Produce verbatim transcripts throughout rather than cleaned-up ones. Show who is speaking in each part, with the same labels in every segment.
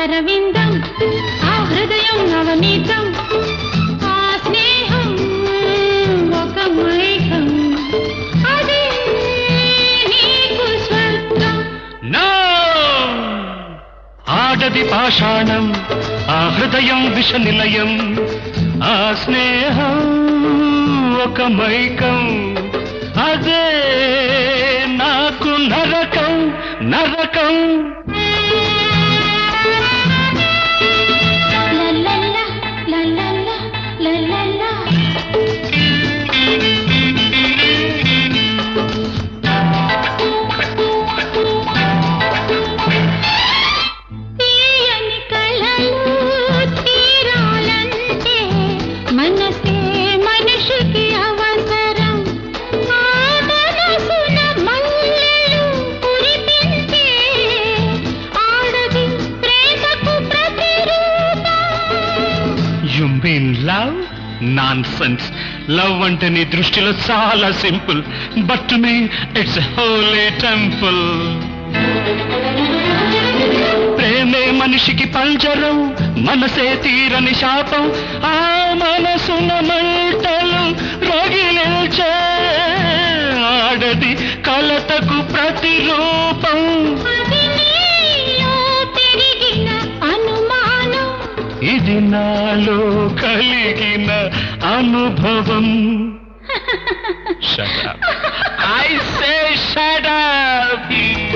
Speaker 1: అరవిందం ఆ హృదయం నవనీతం ఆ స్నేహం ఒక మైకం అదే నీకు స్వర్గం.
Speaker 2: నో ఆడది పాషాణం ఆ హృదయం విష నిలయం ఆ స్నేహం ఒక మైకం అదే నాకు నరకం నరకం. You mean love? Nonsense. Love అంటే నీ దృష్టిలో చాలా simple, but to me it's a holy temple. ప్రేమే మనిషికి పంజరం, మనసే తీరని శాపం, ఆ మనసున మంటలు రగిలించే ఆడది కలతకు ప్రతిరూపం. ఇది నాలో కలిగిన అనుభవం. Shut up. I say shut up.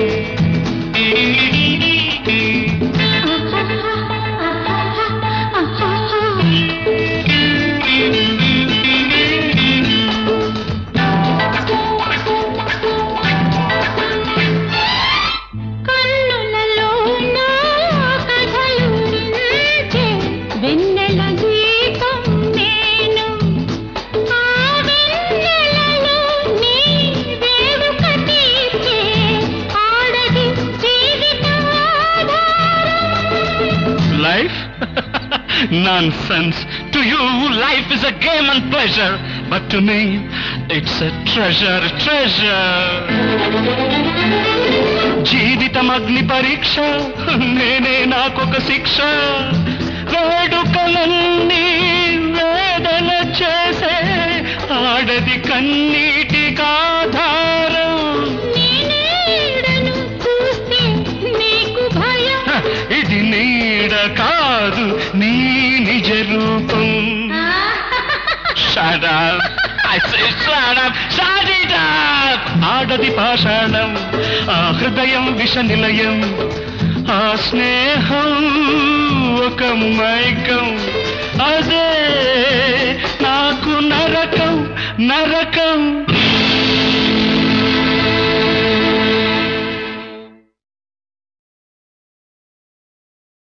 Speaker 2: Life? Nonsense. To you, life is a game and pleasure. But to me, it's a treasure, treasure. జీవితం అగ్ని పరీక్ష, నేనే నాకొక శిక్ష. వేడుకలన్నీ వేదన చేసే ఆడది కన్నీటికి ఆధారం. ఇది నీడ కాదు నీ నిజ రూపం. Shut up. I say shut up. Shut it up. ఆడది పాషాణం ఆ హృదయం విష నిలయం ఆ స్నేహం ఒక మైకం అదే నాకు నరకం నరకం.